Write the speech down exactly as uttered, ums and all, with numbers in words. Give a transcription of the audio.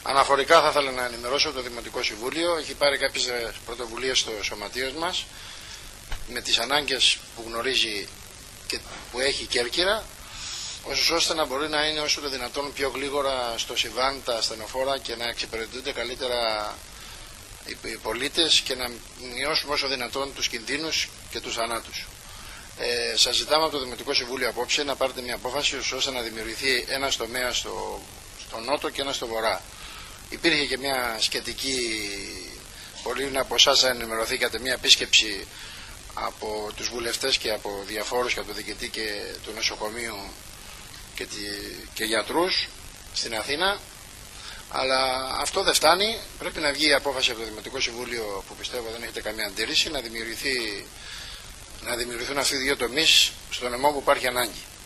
Αναφορικά θα ήθελα να ενημερώσω το Δημοτικό Συμβούλιο. Έχει πάρει κάποιες πρωτοβουλίες στο σωματείο μας με τις ανάγκες που γνωρίζει και που έχει η Κέρκυρα, ώστε να μπορεί να είναι όσο το δυνατόν πιο γλίγορα στο συμβάν τα ασθενοφόρα και να εξυπηρετούνται καλύτερα οι πολίτες και να μειώσουμε όσο δυνατόν τους κινδύνους και τους θανάτους. Ε, σας ζητάμε από το Δημοτικό Συμβούλιο απόψε να πάρετε μια απόφαση ώστε να δημιουργηθεί ένα τομέα στο, στο νότο και ένα στο βορρά. Υπήρχε και μια σχετική, πολλοί από εσάς ενημερωθήκατε, μια επίσκεψη από τους βουλευτές και από διαφόρους και από το διοικητή και του νοσοκομείου και, τη, και γιατρούς στην Αθήνα, αλλά αυτό δεν φτάνει. Πρέπει να βγει η απόφαση από το Δημοτικό Συμβούλιο, που πιστεύω δεν έχετε καμία αντίρρηση, να, δημιουργηθεί, να δημιουργηθούν αυτοί οι δύο τομείς στο νομό που υπάρχει ανάγκη.